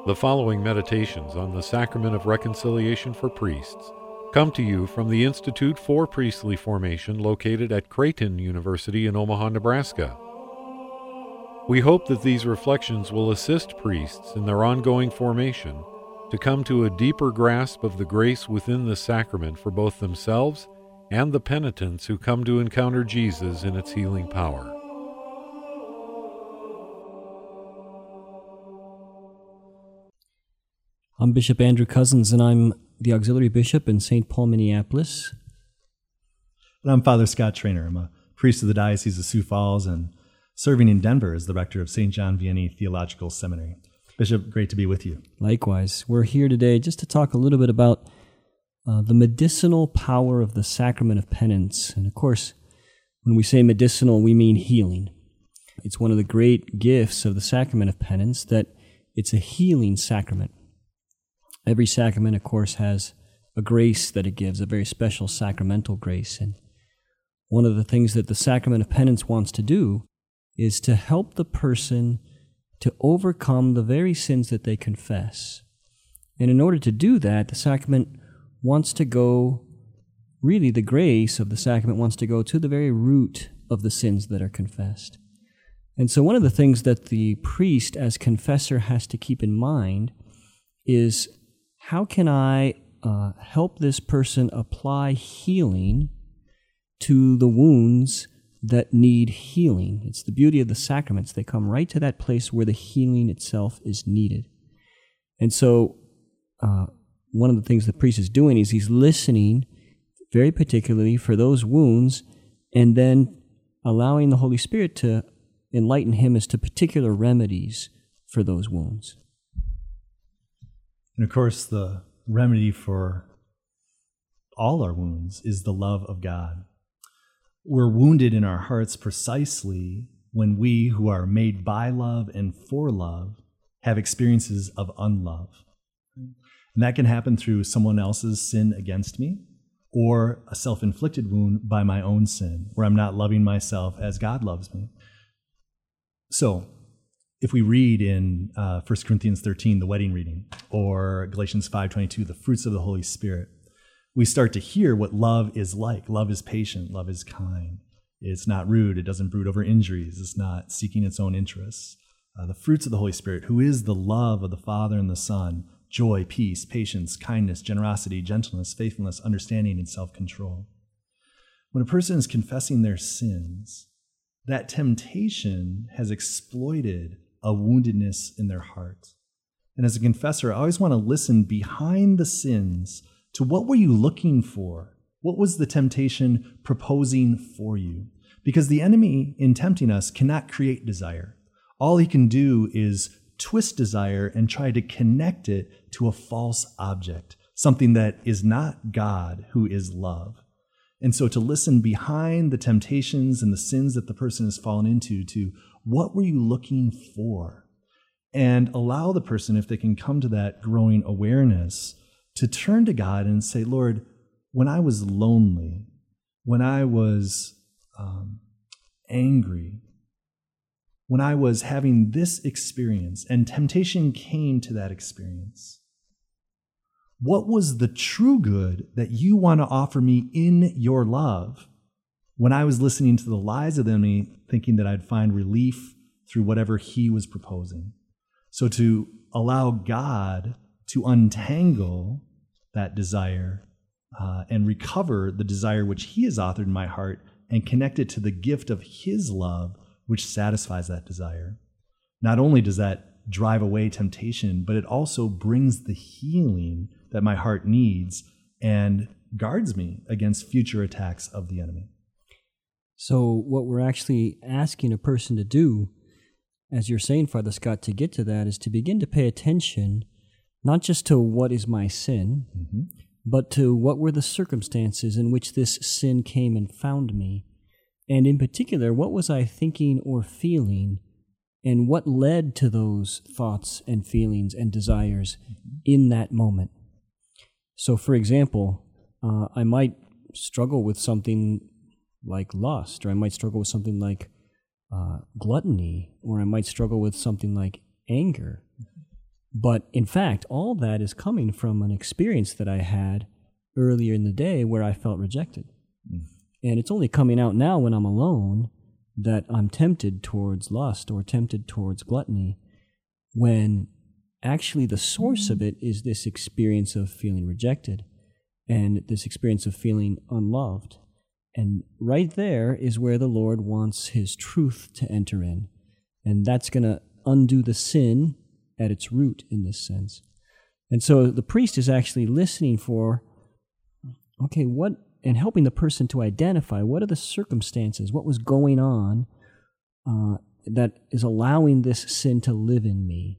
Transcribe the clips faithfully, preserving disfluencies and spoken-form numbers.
The following meditations on the Sacrament of Reconciliation for Priests come to you from the Institute for Priestly Formation located at Creighton University in Omaha, Nebraska. We hope that these reflections will assist priests in their ongoing formation to come to a deeper grasp of the grace within the sacrament for both themselves and the penitents who come to encounter Jesus in its healing power. I'm Bishop Andrew Cousins, and I'm the Auxiliary Bishop in Saint Paul, Minneapolis. And I'm Father Scott Trainer. I'm a priest of the Diocese of Sioux Falls and serving in Denver as the rector of Saint John Vianney Theological Seminary. Bishop, great to be with you. Likewise. We're here today just to talk a little bit about uh, the medicinal power of the Sacrament of Penance. And of course, when we say medicinal, we mean healing. It's one of the great gifts of the Sacrament of Penance that it's a healing sacrament. Every sacrament, of course, has a grace that it gives, a very special sacramental grace. And one of the things that the Sacrament of Penance wants to do is to help the person to overcome the very sins that they confess. And in order to do that, the sacrament wants to go, really the grace of the sacrament wants to go to the very root of the sins that are confessed. And so one of the things that the priest as confessor has to keep in mind is, how can I uh, help this person apply healing to the wounds that need healing? It's the beauty of the sacraments. They come right to that place where the healing itself is needed. And so uh, one of the things the priest is doing is he's listening very particularly for those wounds and then allowing the Holy Spirit to enlighten him as to particular remedies for those wounds. And of course, the remedy for all our wounds is the love of God. We're wounded in our hearts precisely when we, who are made by love and for love, have experiences of unlove. And that can happen through someone else's sin against me, or a self-inflicted wound by my own sin, where I'm not loving myself as God loves me. So, if we read in uh, First Corinthians thirteen, the wedding reading, or Galatians five twenty-two, the fruits of the Holy Spirit, we start to hear what love is like. Love is patient. Love is kind. It's not rude. It doesn't brood over injuries. It's not seeking its own interests. Uh, the fruits of the Holy Spirit, who is the love of the Father and the Son, joy, peace, patience, kindness, generosity, gentleness, faithfulness, understanding, and self-control. When a person is confessing their sins, that temptation has exploited a woundedness in their heart. And as a confessor, I always want to listen behind the sins to what were you looking for? What was the temptation proposing for you? Because the enemy, in tempting us, cannot create desire. All he can do is twist desire and try to connect it to a false object, something that is not God, who is love. And so to listen behind the temptations and the sins that the person has fallen into, to what were you looking for? And allow the person, if they can come to that growing awareness, to turn to God and say, Lord, when I was lonely, when I was um, angry, when I was having this experience and temptation came to that experience, what was the true good that you want to offer me in your love when I was listening to the lies of the enemy, thinking that I'd find relief through whatever he was proposing? So to allow God to untangle that desire uh, and recover the desire which he has authored in my heart and connect it to the gift of his love, which satisfies that desire. Not only does that drive away temptation, but it also brings the healing that my heart needs and guards me against future attacks of the enemy. So what we're actually asking a person to do, as you're saying, Father Scott, to get to that, is to begin to pay attention not just to what is my sin, mm-hmm. but to what were the circumstances in which this sin came and found me. And in particular, what was I thinking or feeling, and what led to those thoughts and feelings and desires mm-hmm. in that moment. So, for example, uh, I might struggle with something like lust, or I might struggle with something like uh, gluttony, or I might struggle with something like anger. But in fact, all that is coming from an experience that I had earlier in the day where I felt rejected. Mm. And it's only coming out now when I'm alone that I'm tempted towards lust or tempted towards gluttony, when actually the source of it is this experience of feeling rejected and this experience of feeling unloved. And right there is where the Lord wants his truth to enter in. And that's going to undo the sin at its root in this sense. And so the priest is actually listening for, okay, what, and helping the person to identify what are the circumstances, what was going on uh, that is allowing this sin to live in me.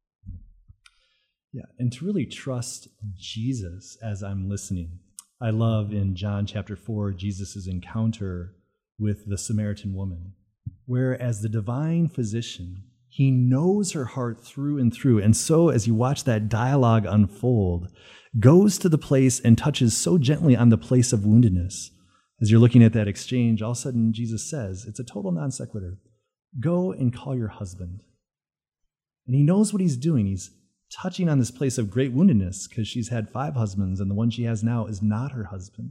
Yeah, and to really trust Jesus as I'm listening. I love in John chapter four, Jesus' encounter with the Samaritan woman, where as the divine physician, he knows her heart through and through. And so as you watch that dialogue unfold, goes to the place and touches so gently on the place of woundedness. As you're looking at that exchange, all of a sudden Jesus says, it's a total non sequitur, go and call your husband. And he knows what he's doing. He's touching on this place of great woundedness because she's had five husbands and the one she has now is not her husband.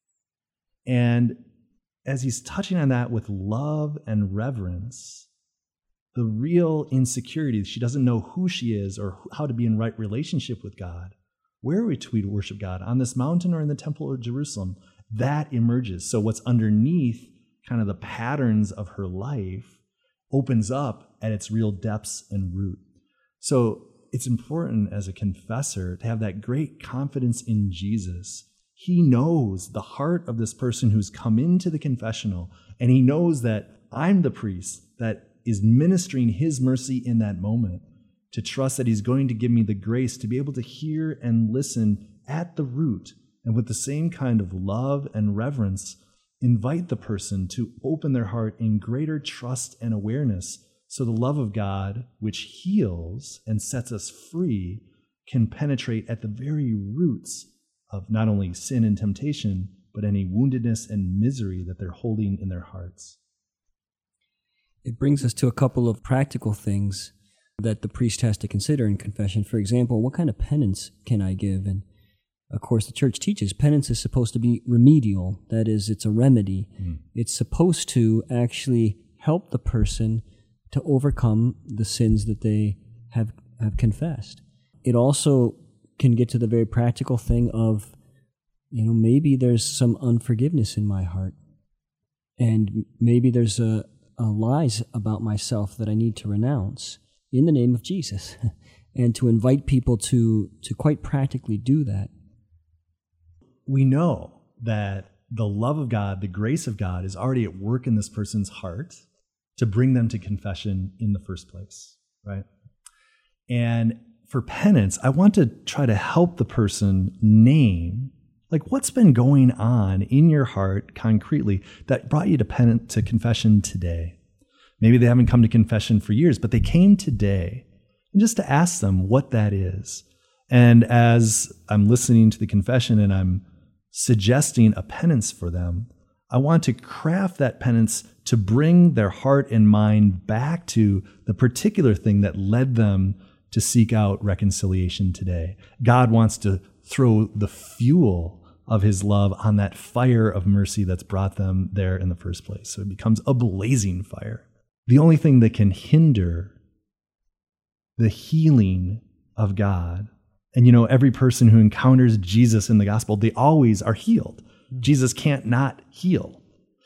And as he's touching on that with love and reverence, the real insecurity, she doesn't know who she is or how to be in right relationship with God. Where are we to worship God? On this mountain or in the temple of Jerusalem? That emerges. So what's underneath kind of the patterns of her life opens up at its real depths and root. So it's important as a confessor to have that great confidence in Jesus. He knows the heart of this person who's come into the confessional, and he knows that I'm the priest that is ministering his mercy in that moment, to trust that he's going to give me the grace to be able to hear and listen at the root, and with the same kind of love and reverence, invite the person to open their heart in greater trust and awareness, so the love of God, which heals and sets us free, can penetrate at the very roots of not only sin and temptation, but any woundedness and misery that they're holding in their hearts. It brings us to a couple of practical things that the priest has to consider in confession. For example, what kind of penance can I give? And of course, the church teaches penance is supposed to be remedial. That is, it's a remedy. Mm. It's supposed to actually help the person to overcome the sins that they have, have confessed. It also can get to the very practical thing of, you know, maybe there's some unforgiveness in my heart. And maybe there's a, a lies about myself that I need to renounce in the name of Jesus. And to invite people to, to quite practically do that. We know that the love of God, the grace of God is already at work in this person's heart to bring them to confession in the first place, right? And for penance, I want to try to help the person name, like, what's been going on in your heart concretely that brought you to pen- to confession today. Maybe they haven't come to confession for years, but they came today. And just to ask them what that is. And as I'm listening to the confession and I'm suggesting a penance for them, I want to craft that penance to bring their heart and mind back to the particular thing that led them to seek out reconciliation today. God wants to throw the fuel of his love on that fire of mercy that's brought them there in the first place. So it becomes a blazing fire. The only thing that can hinder the healing of God, and you know, every person who encounters Jesus in the gospel, they always are healed. Jesus can't not heal.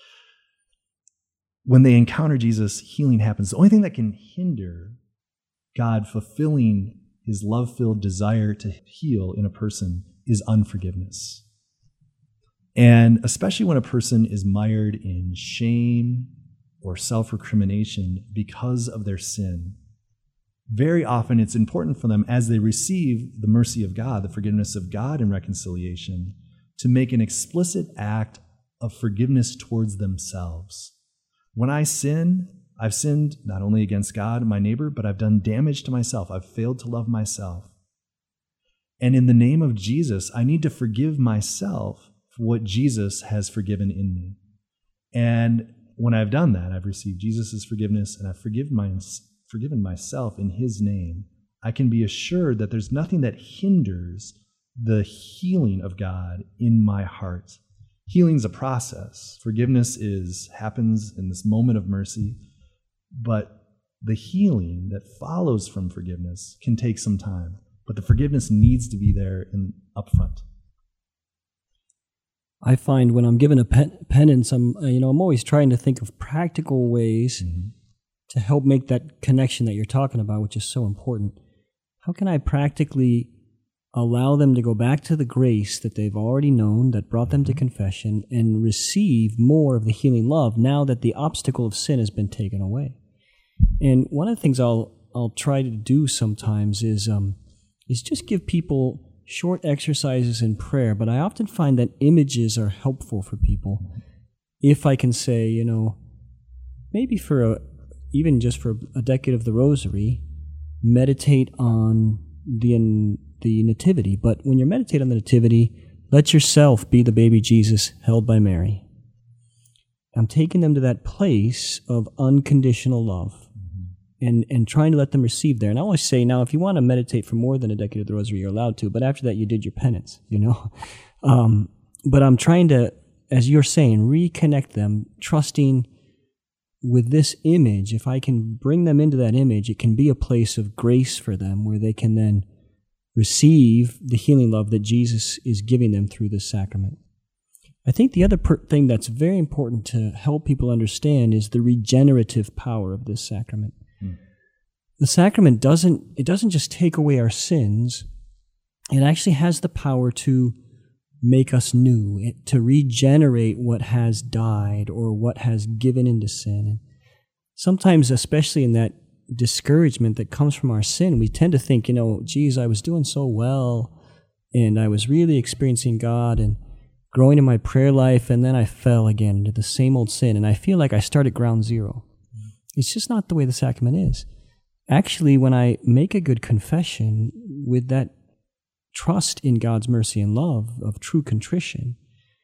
When they encounter Jesus, healing happens. The only thing that can hinder God fulfilling his love-filled desire to heal in a person is unforgiveness. And especially when a person is mired in shame or self-recrimination because of their sin, very often it's important for them, as they receive the mercy of God, the forgiveness of God and reconciliation, to make an explicit act of forgiveness towards themselves. When I sin, I've sinned not only against God and my neighbor, but I've done damage to myself. I've failed to love myself. And in the name of Jesus, I need to forgive myself for what Jesus has forgiven in me. And when I've done that, I've received Jesus' forgiveness and I've forgiven, my, forgiven myself in his name. I can be assured that there's nothing that hinders the healing of God in my heart. Healing's a process. Forgiveness is happens in this moment of mercy, but the healing that follows from forgiveness can take some time. But the forgiveness needs to be there in upfront. I find when I'm given a pen- penance, I'm you know I'm always trying to think of practical ways mm-hmm. to help make that connection that you're talking about, which is so important. How can I practically allow them to go back to the grace that they've already known that brought them to confession and receive more of the healing love now that the obstacle of sin has been taken away? And one of the things I'll I'll try to do sometimes is um is just give people short exercises in prayer, but I often find that images are helpful for people. If I can say, you know, maybe for a, even just for a decade of the rosary, meditate on the the nativity. But when you meditate on the nativity, let yourself be the baby Jesus held by Mary. I'm taking them to that place of unconditional love. And, and trying to let them receive there. And I always say, now, if you want to meditate for more than a decade of the rosary, you're allowed to. But after that, you did your penance, you know. Um, but I'm trying to, as you're saying, reconnect them, trusting with this image. If I can bring them into that image, it can be a place of grace for them where they can then receive the healing love that Jesus is giving them through this sacrament. I think the other per- thing that's very important to help people understand is the regenerative power of this sacrament. The sacrament doesn't, it doesn't just take away our sins. It actually has the power to make us new, it, to regenerate what has died or what has given into sin. And sometimes, especially in that discouragement that comes from our sin, we tend to think, you know, geez, I was doing so well and I was really experiencing God and growing in my prayer life, and then I fell again into the same old sin, and I feel like I start at ground zero. It's just not the way the sacrament is. Actually, when I make a good confession with that trust in God's mercy and love of true contrition,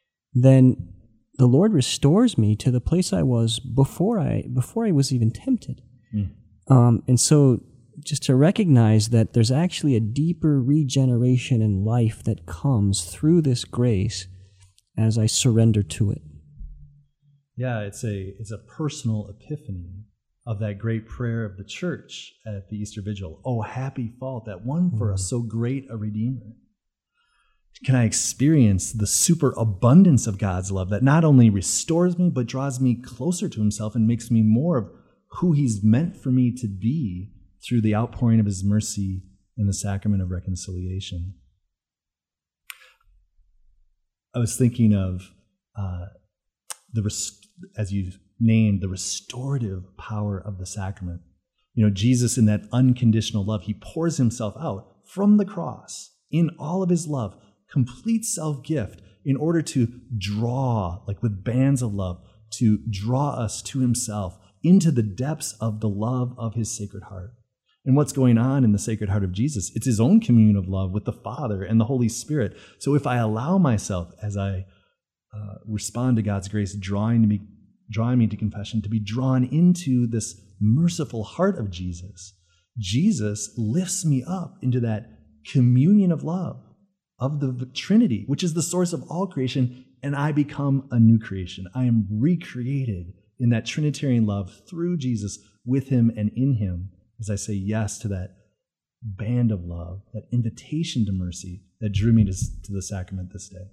then the Lord restores me to the place I was before I before I was even tempted. Mm. Um, and so just to recognize that there's actually a deeper regeneration in life that comes through this grace as I surrender to it. Yeah, it's a it's a personal epiphany of that great prayer of the church at the Easter Vigil. Oh, happy fault that won for us so great a Redeemer. Can I experience the superabundance of God's love that not only restores me, but draws me closer to himself and makes me more of who he's meant for me to be through the outpouring of his mercy in the sacrament of reconciliation. I was thinking of uh, the rest- as you named, the restorative power of the sacrament. You know, Jesus, in that unconditional love, he pours himself out from the cross in all of his love, complete self-gift, in order to draw, like with bands of love, to draw us to himself into the depths of the love of his Sacred Heart. And what's going on in the Sacred Heart of Jesus? It's his own communion of love with the Father and the Holy Spirit. So if I allow myself, as I uh, respond to God's grace, drawing me drawing me to confession, to be drawn into this merciful heart of Jesus, Jesus lifts me up into that communion of love of the Trinity, which is the source of all creation, and I become a new creation. I am recreated in that Trinitarian love through Jesus, with him and in him, as I say yes to that band of love, that invitation to mercy that drew me to, to the sacrament this day.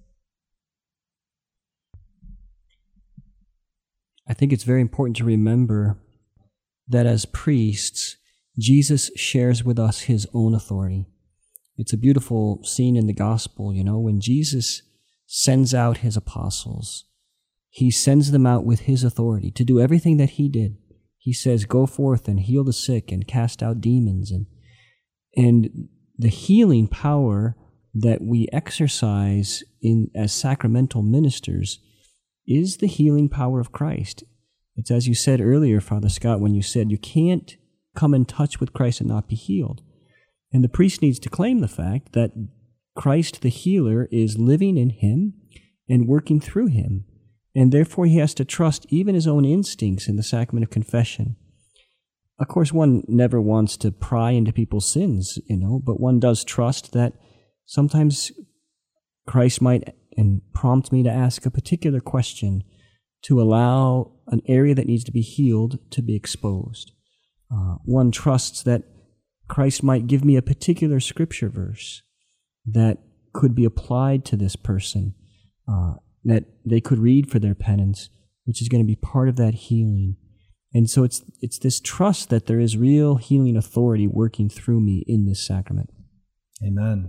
I think it's very important to remember that as priests, Jesus shares with us his own authority. It's a beautiful scene in the gospel, you know, when Jesus sends out his apostles. He sends them out with his authority to do everything that he did. He says, go forth and heal the sick and cast out demons. And, and the healing power that we exercise in as sacramental ministers is the healing power of Christ. It's as you said earlier, Father Scott, when you said you can't come in touch with Christ and not be healed. And the priest needs to claim the fact that Christ the healer is living in him and working through him. And therefore he has to trust even his own instincts in the sacrament of confession. of course, one never wants to pry into people's sins, you know, but one does trust that sometimes Christ might and prompt me to ask a particular question to allow an area that needs to be healed to be exposed. Uh, one trusts that Christ might give me a particular scripture verse that could be applied to this person, uh, that they could read for their penance, which is going to be part of that healing. And so it's it's this trust that there is real healing authority working through me in this sacrament. Amen.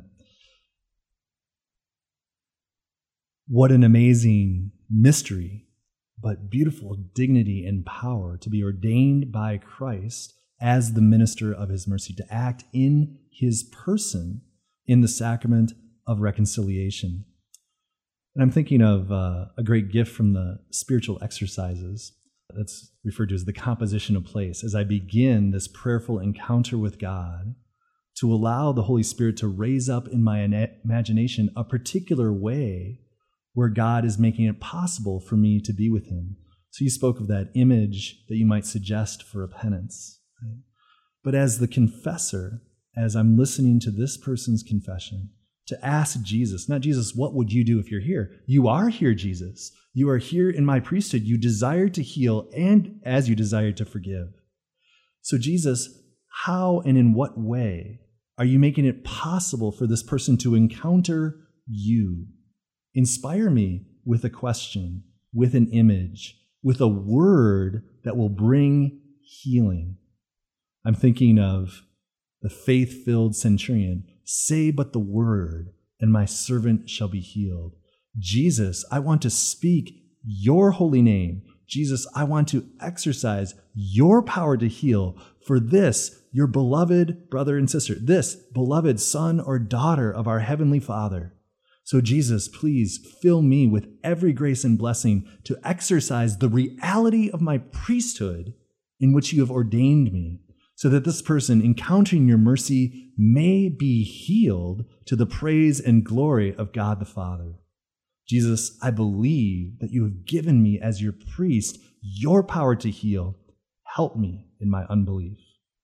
What an amazing mystery, but beautiful dignity and power to be ordained by Christ as the minister of his mercy, to act in his person in the sacrament of reconciliation. And I'm thinking of uh, a great gift from the spiritual exercises that's referred to as the composition of place. As I begin this prayerful encounter with God, to allow the Holy Spirit to raise up in my imagination a particular way where God is making it possible for me to be with him. So you spoke of that image that you might suggest for a penance. Right? But as the confessor, as I'm listening to this person's confession, to ask Jesus, not Jesus, what would you do if you're here? You are here, Jesus. You are here in my priesthood. You desire to heal and as you desire to forgive. So Jesus, how and in what way are you making it possible for this person to encounter you? Inspire me with a question, with an image, with a word that will bring healing. I'm thinking of the faith-filled centurion. Say but the word, and my servant shall be healed. Jesus, I want to speak your holy name. Jesus, I want to exercise your power to heal. For this, your beloved brother and sister, this beloved son or daughter of our heavenly Father. So Jesus, please fill me with every grace and blessing to exercise the reality of my priesthood in which you have ordained me, so that this person encountering your mercy may be healed to the praise and glory of God the Father. Jesus, I believe that you have given me as your priest your power to heal. Help me in my unbelief.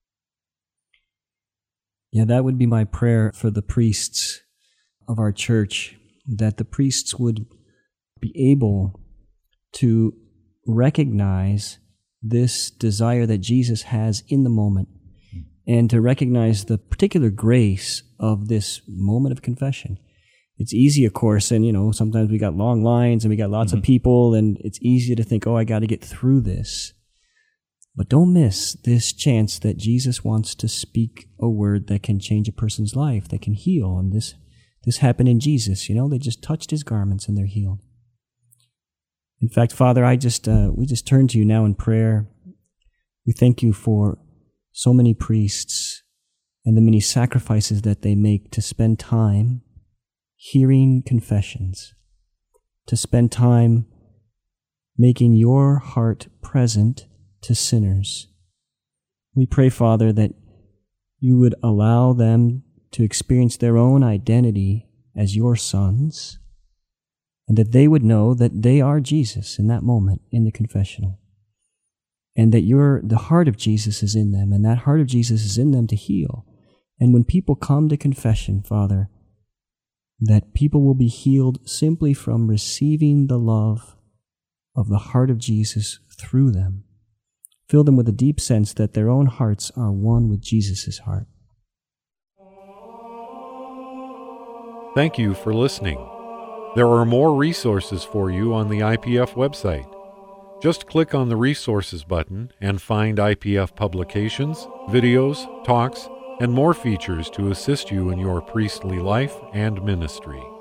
Yeah, that would be my prayer for the priests of our church, that the priests would be able to recognize this desire that Jesus has in the moment, and to recognize the particular grace of this moment of confession. It's easy, of course, and you know, sometimes we got long lines and we got lots mm-hmm. of people, and it's easy to think, oh, I got to get through this. But don't miss this chance that Jesus wants to speak a word that can change a person's life, that can heal. And this this happened in Jesus. You know, they just touched his garments and they're healed. In fact, Father, I just uh, we just turn to you now in prayer. We thank you for so many priests and the many sacrifices that they make to spend time hearing confessions, to spend time making your heart present to sinners. We pray, Father, that you would allow them to experience their own identity as your sons, and that they would know that they are Jesus in that moment in the confessional, and that your the heart of Jesus is in them, and that heart of Jesus is in them to heal. And when people come to confession, Father, that people will be healed simply from receiving the love of the heart of Jesus through them. Fill them with a deep sense that their own hearts are one with Jesus' heart. Thank you for listening. There are more resources for you on the I P F website. Just click on the Resources button and find I P F publications, videos, talks, and more features to assist you in your priestly life and ministry.